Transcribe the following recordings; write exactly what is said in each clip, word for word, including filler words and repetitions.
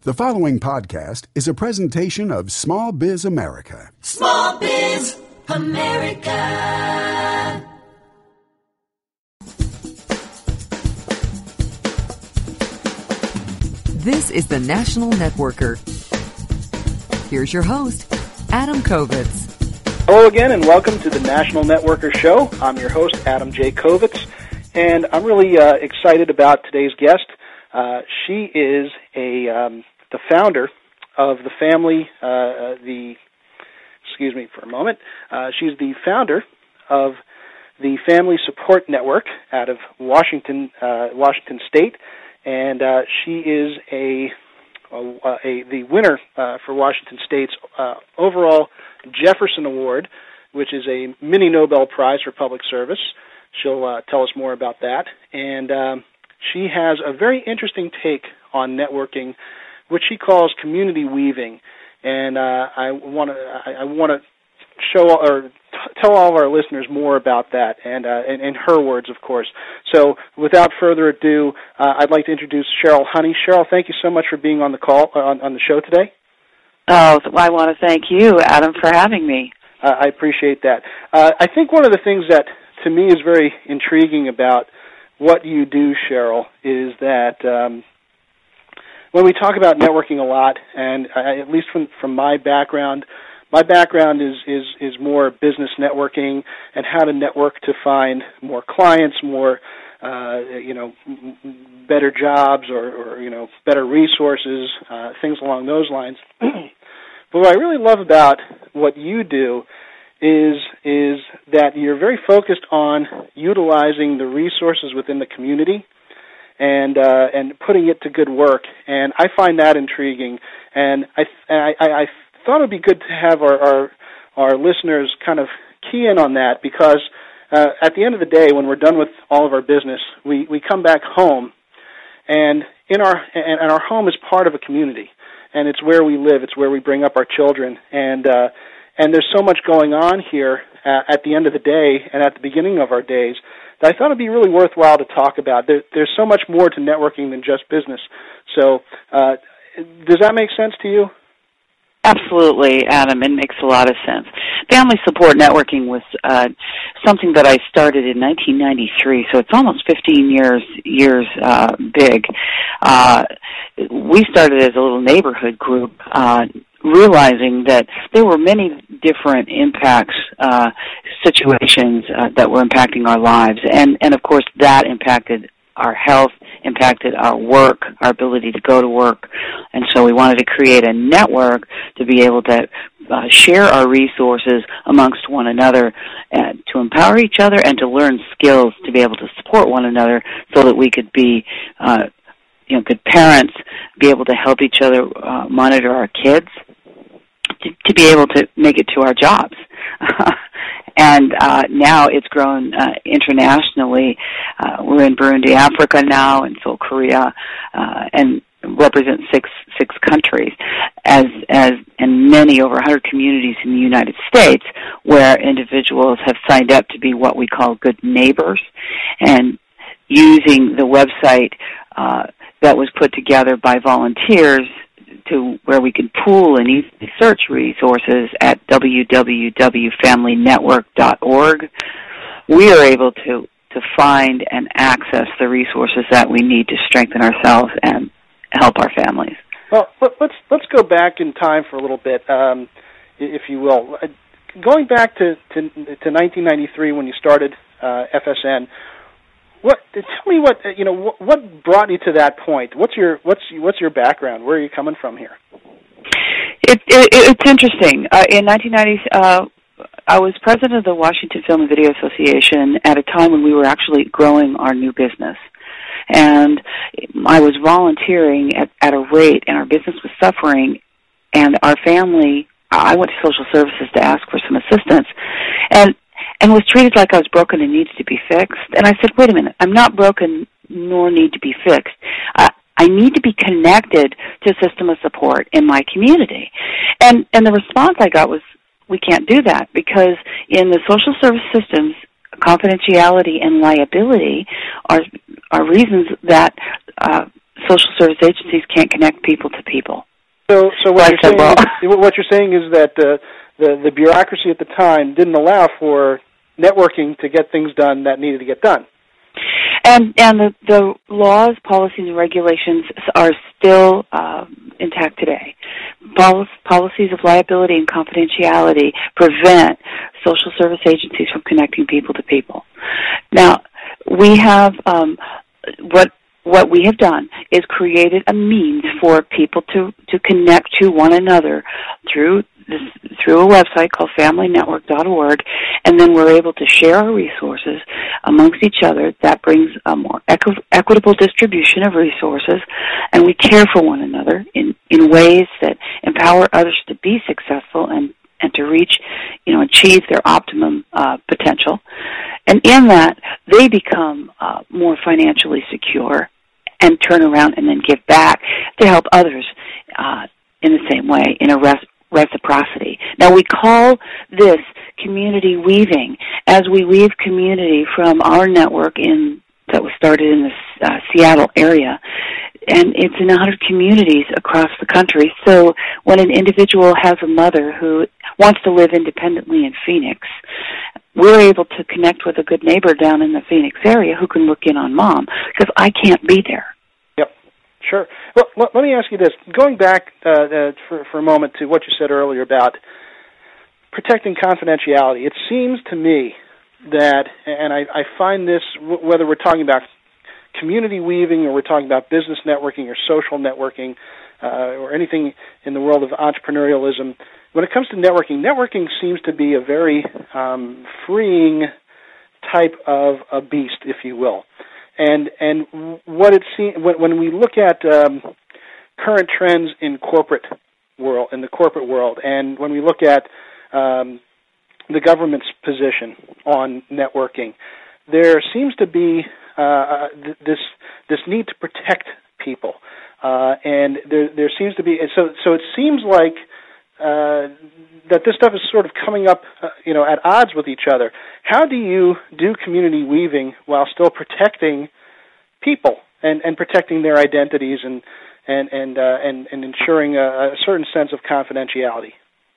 The following podcast is a presentation of Small Biz America. Small Biz America. This is the National Networker. Here's your host, Adam Kovitz. Hello again, and welcome to the National Networker Show. I'm your host, Adam J. Kovitz, and I'm really uh, excited about today's guest. Uh, she is a um, the founder of the family, uh, the, excuse me for a moment, uh, she's the founder of the Family Support Network out of Washington, uh, Washington State, and uh, she is a, a, a the winner uh, for Washington State's uh, overall Jefferson Award, which is a mini Nobel Prize for public service. She'll uh, tell us more about that, and um, she has a very interesting take on networking, which she calls community weaving, and uh, I want to I, I want to show or t- tell all of our listeners more about that, and uh, in, in her words, of course. So, without further ado, uh, I'd like to introduce Cheryl Honey. Cheryl, thank you so much for being on the call uh, on, on the show today. Oh, I want to thank you, Adam, for having me. Uh, I appreciate that. Uh, I think one of the things that to me is very intriguing about what you do, Cheryl, is that um, when we talk about networking a lot, and I, at least from, from my background, my background is, is, is more business networking and how to network to find more clients, more uh, you know, better jobs or, or you know better resources, uh, things along those lines. But what I really love about what you do is is that you're very focused on utilizing the resources within the community and uh, and putting it to good work, and I find that intriguing. And I I, I thought it would be good to have our, our our listeners kind of key in on that, because uh, at the end of the day, when we're done with all of our business, we, we come back home, and in our and, and our home is part of a community, and it's where we live, it's where we bring up our children, and uh, and there's so much going on here uh, at the end of the day and at the beginning of our days that I thought it'd be really worthwhile to talk about. There, there's so much more to networking than just business. So, uh, does that make sense to you? Absolutely, Adam. It makes a lot of sense. Family support networking was uh, something that I started in nineteen ninety-three, so it's almost fifteen years years uh, big. Uh, we started as a little neighborhood group, uh, realizing that there were many different impacts, uh, situations uh, that were impacting our lives, and, and of course that impacted our health, impacted our work, our ability to go to work, and so we wanted to create a network to be able to uh, share our resources amongst one another, uh, to empower each other and to learn skills to be able to support one another so that we could be uh, you know, good parents, be able to help each other uh, monitor our kids, to, to be able to make it to our jobs. And uh, now it's grown uh, internationally. Uh, we're in Burundi, Africa now, and Seoul, Korea, uh, and represent six six countries, as as and many over one hundred communities in the United States, where individuals have signed up to be what we call good neighbors, and using the website uh, that was put together by volunteers to where we can pool and easily search resources at w w w dot family network dot org. We are able to, to find and access the resources that we need to strengthen ourselves and help our families. Well, let's let's go back in time for a little bit, um, if you will. Going back to, to, to nineteen ninety-three when you started uh, F S N. What? Tell me what you know. What, what brought you to that point? What's your what's what's your background? Where are you coming from here? It, it, it's interesting. Uh, in nineteen ninety, uh, I was president of the Washington Film and Video Association at a time when we were actually growing our new business, and I was volunteering at, at a rate, and our business was suffering, and our family. I went to social services to ask for some assistance, and. and was treated like I was broken and needed to be fixed. And I said, wait a minute, I'm not broken nor need to be fixed. Uh, I need to be connected to a system of support in my community. And and the response I got was, we can't do that, because in the social service systems, confidentiality and liability are are reasons that uh, social service agencies can't connect people to people. So, so what, so you're, said, saying well, is, what you're saying is that uh, the the bureaucracy at the time didn't allow for networking to get things done that needed to get done. And and the, the laws, policies, and regulations are still uh, intact today. Pol- policies of liability and confidentiality prevent social service agencies from connecting people to people. Now, we have um, what what we have done is created a means for people to, to connect to one another through this, through a website called family network dot org, and then we're able to share our resources amongst each other. That brings a more equi- equitable distribution of resources, and we care for one another in, in ways that empower others to be successful and, and to reach, you know, achieve their optimum uh, potential. And in that, they become uh, more financially secure and turn around and then give back to help others uh, in the same way, in a res- reciprocity. Now, we call this community weaving as we weave community from our network in that was started in the uh, Seattle area, and it's in one hundred communities across the country. So when an individual has a mother who wants to live independently in Phoenix, we're able to connect with a good neighbor down in the Phoenix area who can look in on mom, because I can't be there. Yep, sure. Well, let me ask you this. Going back uh, uh, for, for a moment to what you said earlier about protecting confidentiality, it seems to me that, and I, I find this, w- whether we're talking about community weaving or we're talking about business networking or social networking uh, or anything in the world of entrepreneurialism, when it comes to networking, networking seems to be a very um, freeing type of a beast, if you will. And and what it seems, when, when we look at um, current trends in corporate world, in the corporate world, and when we look at um, the government's position on networking, there seems to be uh, this this need to protect people, uh, and there there seems to be so so it seems like. Uh, that this stuff is sort of coming up, uh, you know, at odds with each other. How do you do community weaving while still protecting people and, and protecting their identities and and and uh, and, and ensuring a, a certain sense of confidentiality?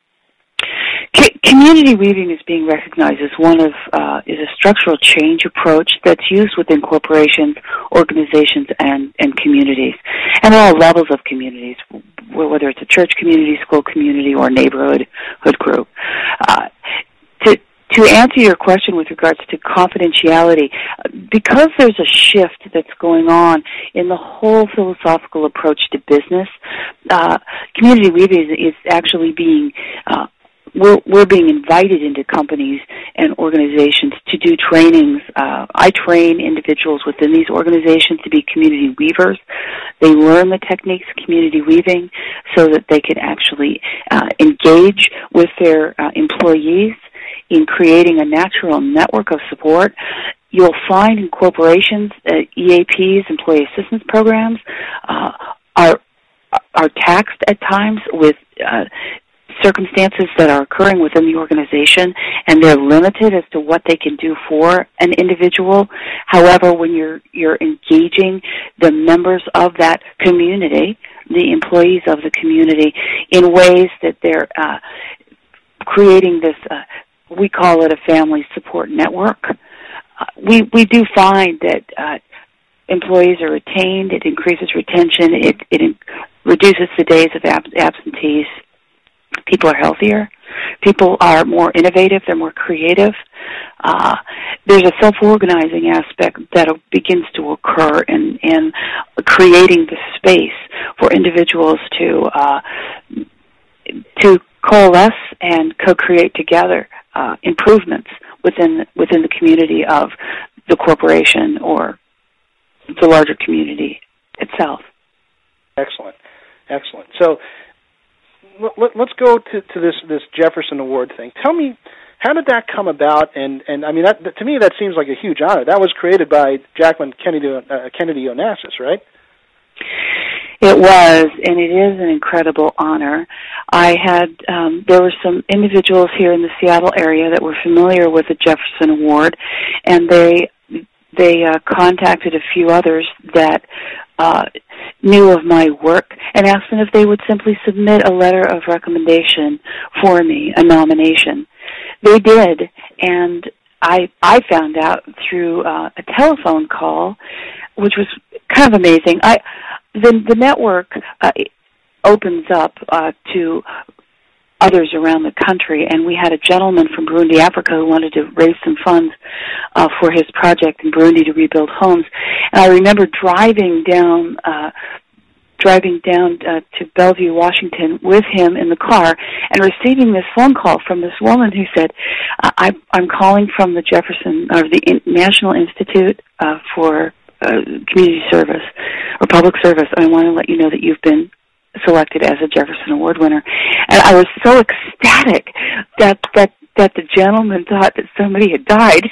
Community weaving is being recognized as one of uh, is a structural change approach that's used within corporations, organizations, and, and communities, and at all levels of communities, whether it's a church community, school community, or neighborhood hood group. Uh, to to answer your question with regards to confidentiality, because there's a shift that's going on in the whole philosophical approach to business, uh, community weaving is, is actually being uh, We're, we're being invited into companies and organizations to do trainings. Uh, I train individuals within these organizations to be community weavers. They learn the techniques of community weaving so that they can actually uh, engage with their uh, employees in creating a natural network of support. You'll find in corporations, uh, E A Ps, employee assistance programs, uh, are are taxed at times with uh, circumstances that are occurring within the organization, and they're limited as to what they can do for an individual. However, when you're you're engaging the members of that community, the employees of the community, in ways that they're uh, creating this, uh, we call it a family support network. Uh, we we do find that uh, employees are retained. It increases retention. It it in, reduces the days of ab- absentees. People are healthier. People are more innovative. They're more creative. Uh, there's a self-organizing aspect that begins to occur in, in creating the space for individuals to uh, to coalesce and co-create together uh, improvements within within the community of the corporation or the larger community itself. Excellent, excellent. So. Let's go to, to this, this Jefferson Award thing. Tell me, how did that come about? And, and I mean, that, to me, that seems like a huge honor. That was created by Jacqueline Kennedy, uh, Kennedy Onassis, right? It was, and it is an incredible honor. I had, um, there were some individuals here in the Seattle area that were familiar with the Jefferson Award, and they they uh, contacted a few others that uh, knew of my work and asked them if they would simply submit a letter of recommendation for me, a nomination. They did, and I I found out through uh, a telephone call, which was kind of amazing. I the the network uh, opens up uh, to others around the country, and we had a gentleman from Burundi, Africa, who wanted to raise some funds uh, for his project in Burundi to rebuild homes. And I remember driving down uh, driving down uh, to Bellevue, Washington, with him in the car, and receiving this phone call from this woman who said, I, "I'm calling from the Jefferson or the in- National Institute uh, for uh, Community Service or Public Service, and I want to let you know that you've been selected as a Jefferson Award winner." And I was so ecstatic that that that the gentleman thought that somebody had died.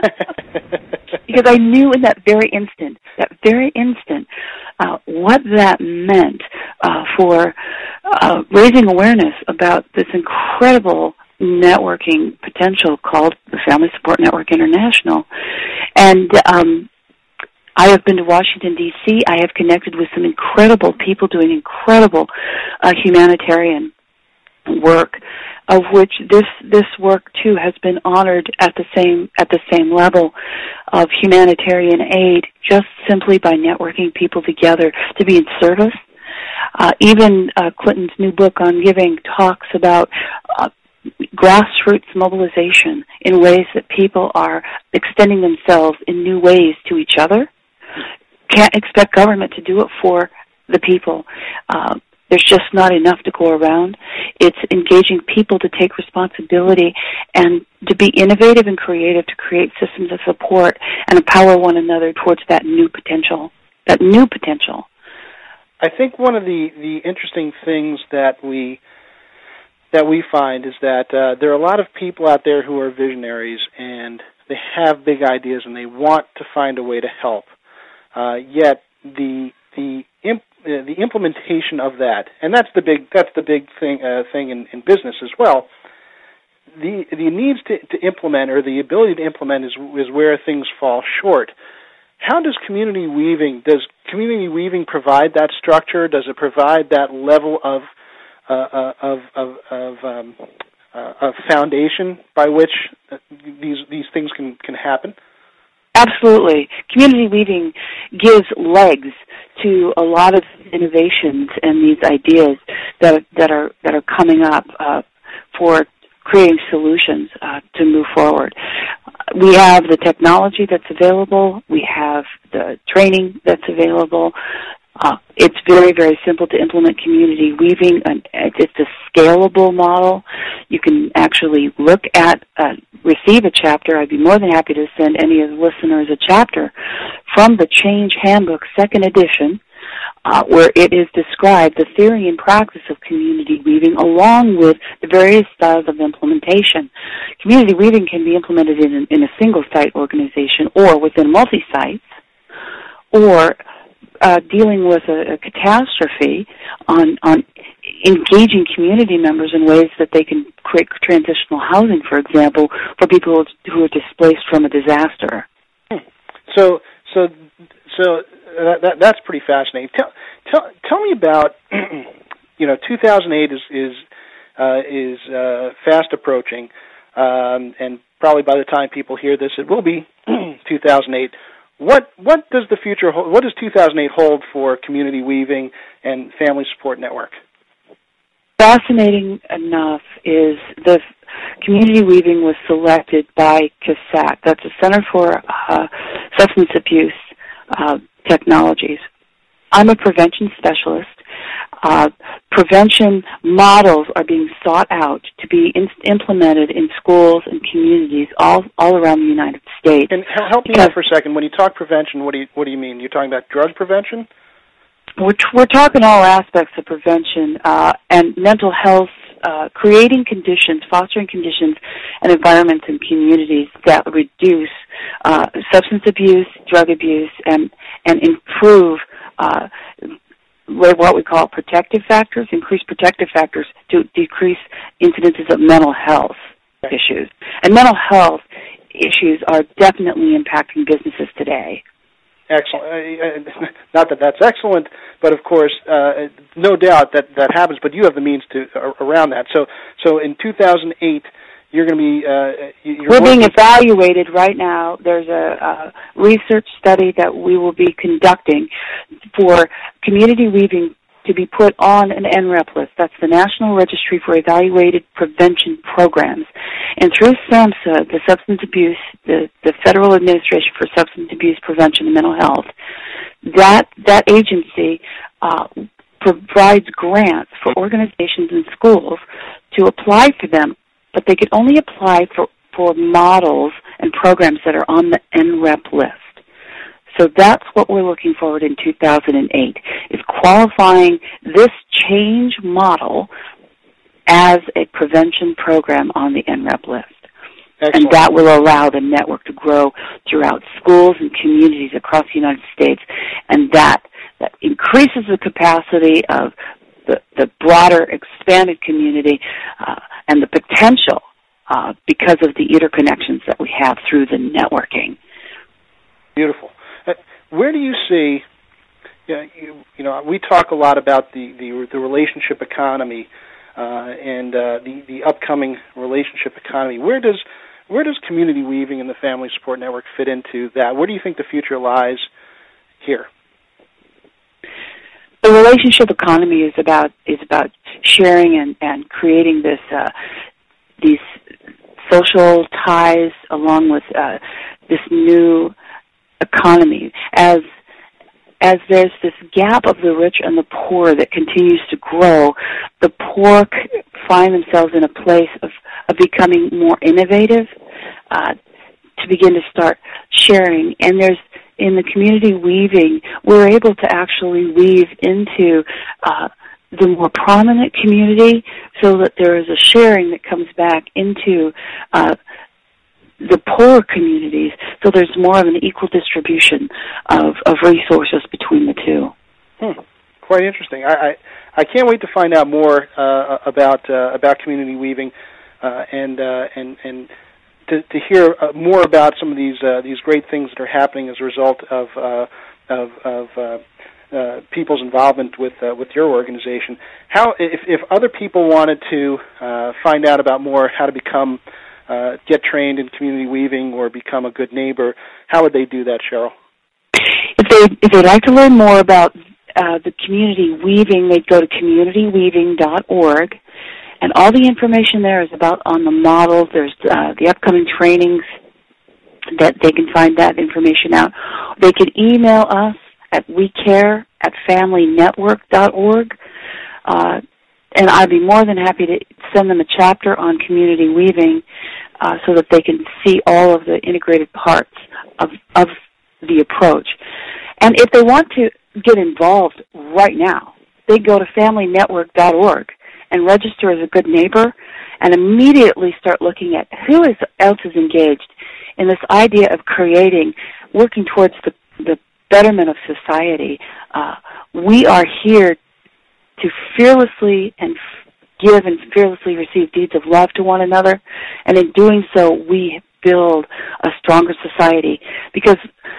Because I knew in that very instant, that very instant, uh, what that meant uh, for uh, raising awareness about this incredible networking potential called the Family Support Network International. And um, I have been to Washington, D C I have connected with some incredible people doing incredible uh, humanitarian work, of which this this work too has been honored at the same at the same level of humanitarian aid, just simply by networking people together to be in service. Uh, even uh, Clinton's new book on giving talks about uh, grassroots mobilization in ways that people are extending themselves in new ways to each other. Can't expect government to do it for the people. Uh, There's just not enough to go around. It's engaging people to take responsibility and to be innovative and creative to create systems of support and empower one another towards that new potential, that new potential. I think one of the, the interesting things that we that we find is that uh, there are a lot of people out there who are visionaries, and they have big ideas and they want to find a way to help. Uh, yet the the imp- Uh, the implementation of that, and that's the big that's the big thing uh, thing in, in business as well. The the needs to, to implement, or the ability to implement, is is where things fall short. How does community weaving does community weaving provide that structure? Does it provide that level of uh, uh, of of, of um, uh, of foundation by which these these things can, can happen? Absolutely. Community weaving gives legs to a lot of innovations and these ideas that that are that are coming up uh, for creating solutions uh, to move forward. We have the technology that's available. We have the training that's available. Uh, it's very, very simple to implement community weaving. And it's a scalable model. You can actually look at, uh, receive a chapter. I'd be more than happy to send any of the listeners a chapter from the Change Handbook, second edition, uh, where it is described the theory and practice of community weaving along with the various styles of implementation. Community weaving can be implemented in, in a single site organization or within multi-sites, or Uh, dealing with a, a catastrophe on, on engaging community members in ways that they can create transitional housing, for example, for people who are displaced from a disaster. So, so, so that, that, that's pretty fascinating. Tell, tell, tell me about, you know, two thousand eight is is uh, is uh, fast approaching, um, and probably by the time people hear this, it will be two thousand eight. What what does the future hold, what does two thousand eight hold for community weaving and family support network? Fascinating enough is the community weaving was selected by CASAC. That's the Center for uh, Substance Abuse uh, Technologies. I'm a prevention specialist. Uh, prevention models are being sought out to be in- implemented in schools and communities all all around the United States. And help me out for a second. When you talk prevention, what do you what do you mean? You're talking about drug prevention? We're, t- we're talking all aspects of prevention uh, and mental health, uh, creating conditions, fostering conditions and environments in communities that reduce uh, substance abuse, drug abuse, and and improve uh, what we call protective factors, increase protective factors to decrease incidences of mental health issues. And mental health issues are definitely impacting businesses today. Excellent. Uh, not that that's excellent, but of course, uh, no doubt that that happens. But you have the means to uh, around that. So, so in two thousand eight, you're going to be. Uh, you're We're being evaluated right now. There's a, a research study that we will be conducting for community weaving to be put on an N R E P list. That's the National Registry for Evaluated Prevention Programs. And through SAMHSA, the Substance Abuse, the, the Federal Administration for Substance Abuse Prevention and Mental Health, that that agency uh, provides grants for organizations and schools to apply for them, but they could only apply for, for models and programs that are on the N R E P list. So that's what we're looking forward in two thousand eight, is qualifying this change model as a prevention program on the N R E P list. Excellent. And that will allow the network to grow throughout schools and communities across the United States, and that, that increases the capacity of the, the broader, expanded community uh, and the potential uh, because of the interconnections that we have through the networking. Beautiful. Where do you see, you know, you, you know, we talk a lot about the, the, the relationship economy uh, and uh, the, the upcoming relationship economy. Where does where does community weaving and the Family Support Network fit into that? Where do you think the future lies here? The relationship economy is about is about sharing and, and creating this uh, these social ties along with uh, this new economy. As as there's this gap of the rich and the poor that continues to grow, the poor find themselves in a place of, of becoming more innovative, uh, to begin to start sharing. And there's, in the community weaving, we're able to actually weave into uh, the more prominent community so that there is a sharing that comes back into uh, the poorer communities, so there's more of an equal distribution of, of resources between the two. Hmm. Quite interesting. I, I I can't wait to find out more uh, about uh, about community weaving, uh, and uh, and and to, to hear uh, more about some of these uh, these great things that are happening as a result of uh, of, of uh, uh, people's involvement with uh, with your organization. How, if if other people wanted to uh, find out about more, how to become Uh, get trained in community weaving or become a good neighbor, how would they do that, Cheryl? If they if they'd like to learn more about uh, the community weaving, they'd go to community weaving dot org, and all the information there is about on the models. There's uh, the upcoming trainings that they can find that information out. They can email us at we care at family network dot org. Uh, And I'd be more than happy to send them a chapter on community weaving uh, so that they can see all of the integrated parts of, of the approach. And if they want to get involved right now, they go to family network dot org and register as a good neighbor and immediately start looking at who is, else is engaged in this idea of creating, working towards the, the betterment of society. Uh, we are here to fearlessly and give and fearlessly receive deeds of love to one another, and in doing so, we build a stronger society. Because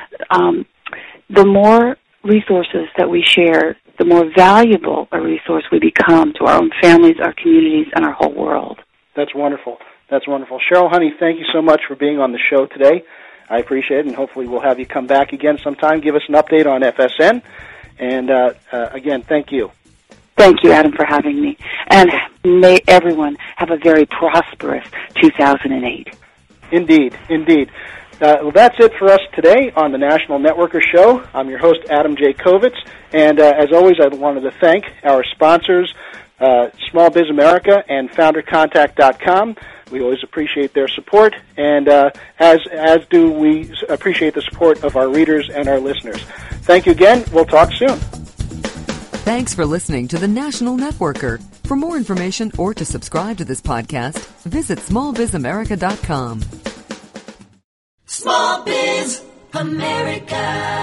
um, the more resources that we share, the more valuable a resource we become to our own families, our communities, and our whole world. That's wonderful. That's wonderful. Cheryl Honey, thank you so much for being on the show today. I appreciate it, and hopefully we'll have you come back again sometime. Give us an update on F S N. And, uh, uh, again, thank you. Thank you, Adam, for having me. And may everyone have a very prosperous two thousand eight. Indeed, indeed. Uh, well, that's it for us today on the National Networker Show. I'm your host, Adam J. Kovitz. And uh, as always, I wanted to thank our sponsors, uh, Small Biz America and Founder Contact dot com. We always appreciate their support, and uh, as as do we appreciate the support of our readers and our listeners. Thank you again. We'll talk soon. Thanks for listening to the National Networker. For more information or to subscribe to this podcast, visit small biz america dot com. Small Biz America.